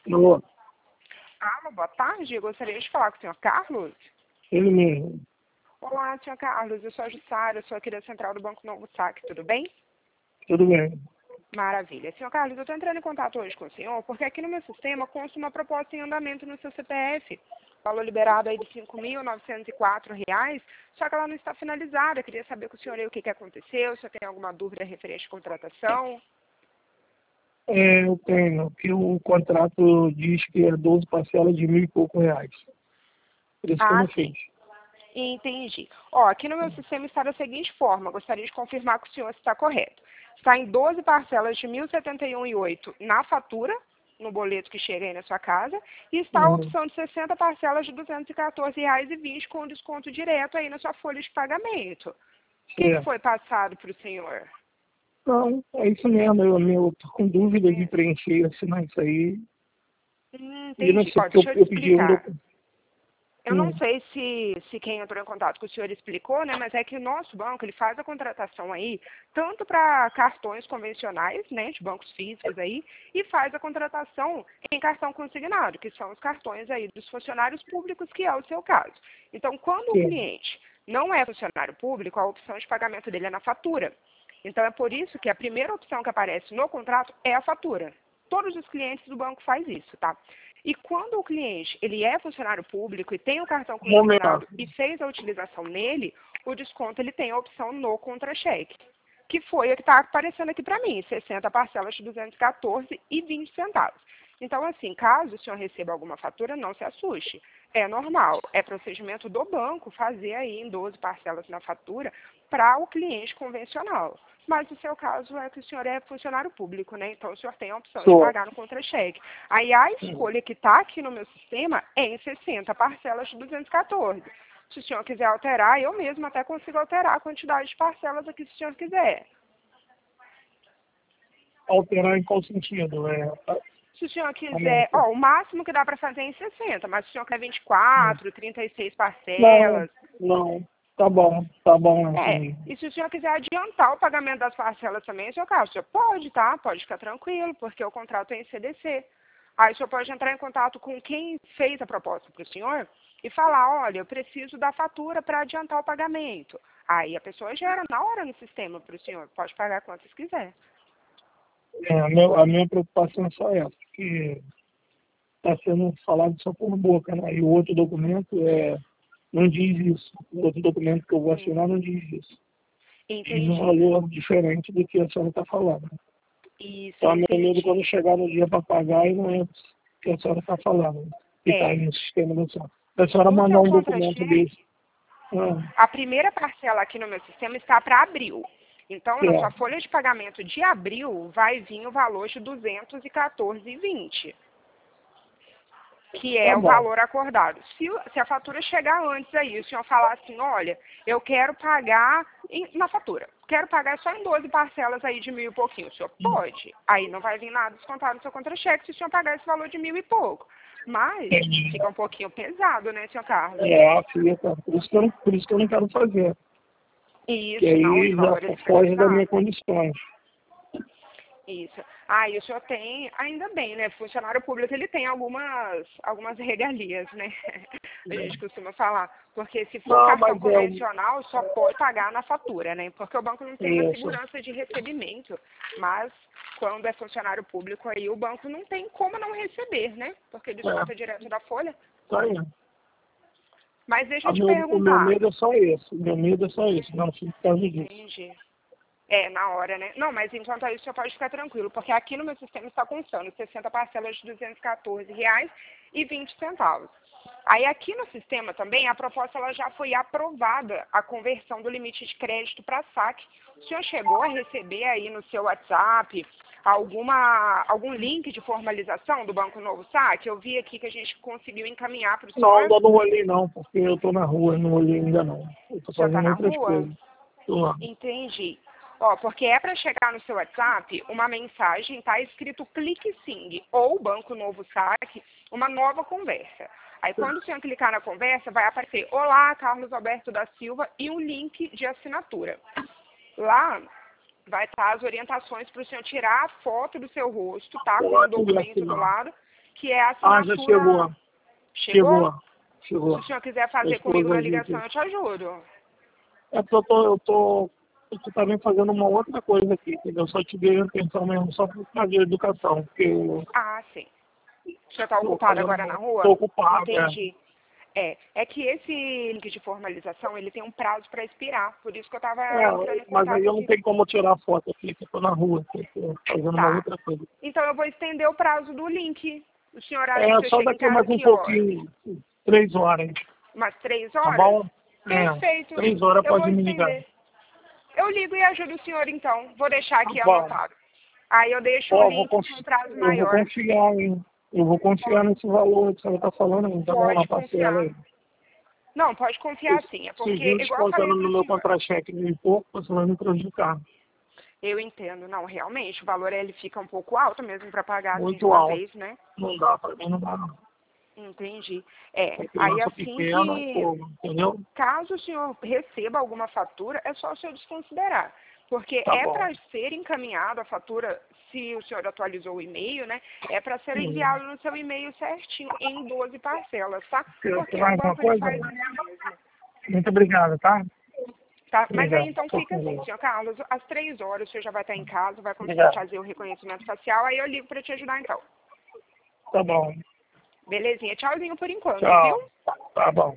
Alô, Alô, boa tarde. Eu gostaria de falar com o senhor Carlos. ele mesmo. Olá, senhor Carlos. Eu sou a Jussara, eu sou aqui da Central do Banco Novo Saque. Tudo bem? Tudo bem. Maravilha. Senhor Carlos, eu estou entrando em contato hoje com o senhor porque aqui no meu sistema consta uma proposta em andamento no seu CPF. Valor liberado aí de R$ 5.904, só que ela não está finalizada. Eu queria saber com o senhor aí o que aconteceu, se tem alguma dúvida referente à contratação. Eu tenho que o contrato diz que é 12 parcelas de R$ 1.000 e pouco. Por isso que eu Ah, não fiz. sim. Entendi. Ó, aqui no meu sistema está da seguinte forma, gostaria de confirmar com o senhor se está correto. Está em 12 parcelas de R$ 1.071,08 na fatura, no boleto que chega aí na sua casa, e está a Uhum. opção de 60 parcelas de R$ 214,20 com desconto direto aí na sua folha de pagamento. O que Certo. foi passado para o senhor? Não, é isso mesmo. Eu tô com dúvida de preencher, assinar isso aí. E não Entendi. sei Ó, porque deixa eu te eu pedi um explicar. documento. Eu não sei se quem entrou em contato com o senhor explicou, né? Mas é que o nosso banco, ele faz a contratação aí, tanto para cartões convencionais, né? De bancos físicos aí, e faz a contratação em cartão consignado, que são os cartões aí dos funcionários públicos, que é o seu caso. Então, quando o cliente não é funcionário público, a opção de pagamento dele é na fatura. Então, é por isso que a primeira opção que aparece no contrato é a fatura. Todos os clientes do banco faz isso, tá? E quando o cliente ele é funcionário público e tem o cartão Momento. consignado e fez a utilização nele, o desconto ele tem a opção no contra-cheque, que foi a que está aparecendo aqui para mim, 60 parcelas de R$ 214,20. Então, assim, caso o senhor receba alguma fatura, não se assuste. É normal, é procedimento do banco fazer aí em 12 parcelas na fatura para o cliente convencional. Mas no seu caso é que o senhor é funcionário público, né? Então o senhor tem a opção de Sou. pagar no contra-cheque. Aí a escolha que está aqui no meu sistema é em 60 parcelas de 214. Se o senhor quiser alterar, eu mesmo até consigo alterar a quantidade de parcelas aqui se o senhor quiser. Alterar em qual sentido? Se o senhor quiser, ó, o máximo que dá para fazer é em 60, mas se o senhor quer 24, 36 Não, parcelas, não. Tá bom assim. e se o senhor quiser adiantar o pagamento das parcelas também, seu caso, o senhor pode, tá? Pode ficar tranquilo, porque o contrato é em CDC. Aí o senhor pode entrar em contato com quem fez a proposta para o senhor e falar, olha, eu preciso da fatura para adiantar o pagamento. Aí a pessoa gera na hora no sistema para o senhor, pode pagar quantas quiser. A minha preocupação é só essa, que está sendo falado só por boca, né? E o outro documento não diz isso. O outro documento que eu vou assinar não diz isso. Diz um Entendi. valor diferente do que a senhora está falando. Isso, Então, meu medo entendi. quando chegar no dia para pagar e não é o que a senhora está falando. Que está É, aí no sistema da senhora. A senhora o mandar seu um documento desse. contra-cheque, Ah, a primeira parcela aqui no meu sistema está para abril. Então, na sua certo. folha de pagamento de abril, vai vir o valor de 214,20, que Tá é o bom. valor acordado. Se a fatura chegar antes aí, o senhor falar assim, olha, eu quero pagar na fatura, quero pagar só em 12 parcelas aí de 1.000 e pouquinho, o senhor pode. Aí não vai vir nada descontado no seu contra-cheque se o senhor pagar esse valor de 1.000 e pouco. Mas fica um pouquinho pesado, né, senhor Carlos? Fica. Por isso que eu não quero fazer. Que Isso, não, os aí já valores ficam foge das minhas pesados. condições. Isso. Ah, e o senhor tem, ainda bem, né? Funcionário público, ele tem algumas regalias, né? A gente costuma falar. Porque se for Não, cartão mas convencional, só pode pagar na fatura, né? Porque o banco não tem uma isso. segurança de recebimento. Mas quando é funcionário público, aí o banco não tem como não receber, né? Porque desconta direto da folha. Tá aí. Mas deixa eu te O meu perguntar. medo é só esse. O meu medo é só esse. Não, fico por causa disso. Entendi. É, na hora, né? Não, mas enquanto isso, você pode ficar tranquilo, porque aqui no meu sistema está constando 60 parcelas de R$ 214,20. Aí aqui no sistema também, a proposta ela já foi aprovada, a conversão do limite de crédito para saque. O senhor chegou a receber aí no seu WhatsApp algum link de formalização do Banco Novo Saque? Eu vi aqui que a gente conseguiu encaminhar para o Não, senhor. ainda não olhei não, porque eu tô na rua, não olhei ainda não. Eu tô O senhor está fazendo na outras rua? coisas. Tô lá. Entendi. Ó, porque é para chegar no seu WhatsApp uma mensagem, tá escrito clique sim, ou Banco Novo Saque, uma nova conversa. Aí quando o senhor clicar na conversa, vai aparecer Olá, Carlos Alberto da Silva e um link de assinatura. Lá vai estar as orientações para o senhor tirar a foto do seu rosto, tá? Com o Pode documento do assinar. lado que é a Ah, assinatura... já chegou. Chegou? Chegou. Se o senhor quiser fazer Esposa comigo uma disse. ligação, eu te ajudo. É porque eu tô também fazendo uma outra coisa aqui, entendeu? Só te dei atenção mesmo, só por fazer educação, porque eu Ah, sim. O senhor está tô ocupado agora na rua? tô ocupado, Entendi. É que esse link de formalização, ele tem um prazo para expirar, por isso que eu estava entrando em mas aí contato eu não aqui. tenho como tirar foto aqui, que eu tô na rua, que eu tô fazendo uma Tá. outra coisa. Então eu vou estender o prazo do link. O senhor acha que você Só chega em daqui casa mais um que horas? pouquinho, 3 horas, Umas 3 tá horas? bom? Perfeito. 3 horas Eu pode vou me ligar. estender. Eu ligo e ajudo o senhor então. Vou deixar Tá aqui bom. anotado. Aí eu deixo o Ó, link com um prazo eu vou maior. confiar, hein? Eu vou confiar nesse valor que você está falando, hein? Tá bom, na Pode parcela confiar. aí. Não, pode confiar sim. É Se porque, vir igual eu falei descontando no pro meu senhor, contra-cheque mil e pouco, você vai me prejudicar. eu entendo. Não, realmente, o valor ele fica um pouco alto mesmo para pagar assim de Muito uma alto. vez, né? Não dá, pra mim não dá não. Entendi. É Aí criança assim pequena, que, pô, entendeu? caso o senhor receba alguma fatura, é só o senhor desconsiderar. Porque Tá é bom. para ser encaminhado a fatura, se o senhor atualizou o e-mail, né? É para ser Sim. enviado no seu e-mail certinho, em 12 parcelas, tá? Quer Porque o mais uma banco ele coisa? faz isso mesmo. Muito obrigado, tá? Tá? Mas aí Obrigado. então fica assim, senhor Carlos, às 3 horas o senhor já vai estar em casa, vai conseguir Obrigado. fazer o reconhecimento facial, aí eu ligo para te ajudar então. Tá bom. Belezinha, tchauzinho por enquanto, viu? Tchau. Tá bom.